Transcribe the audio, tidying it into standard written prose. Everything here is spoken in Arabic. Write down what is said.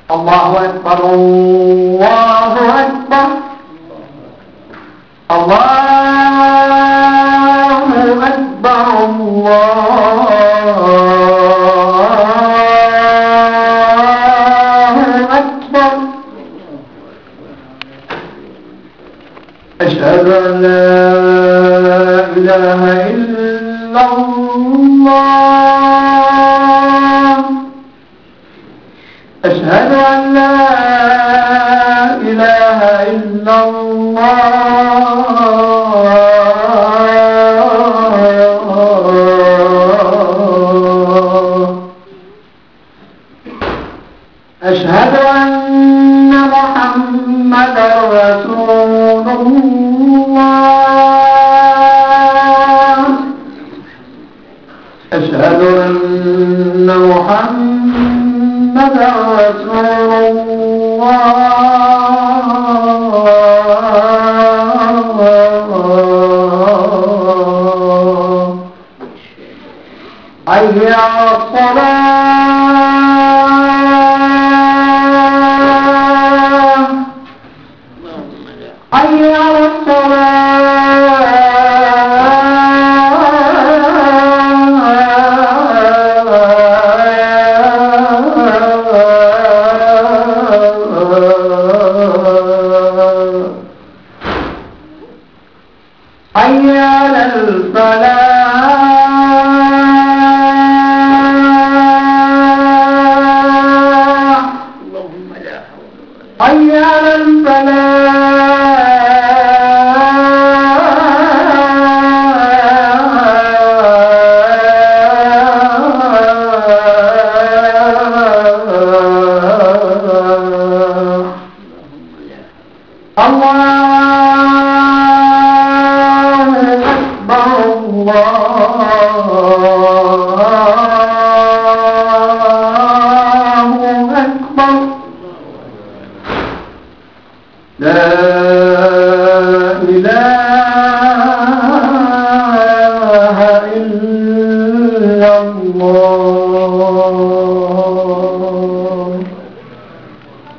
الله أكبر الله أكبر الله أكبر الله أكبر أشهد أن لا إله إلا الله أشهد أن لا إله إلا الله أشهد أن محمدا رسول الله أشهد أن محمدا رسول الله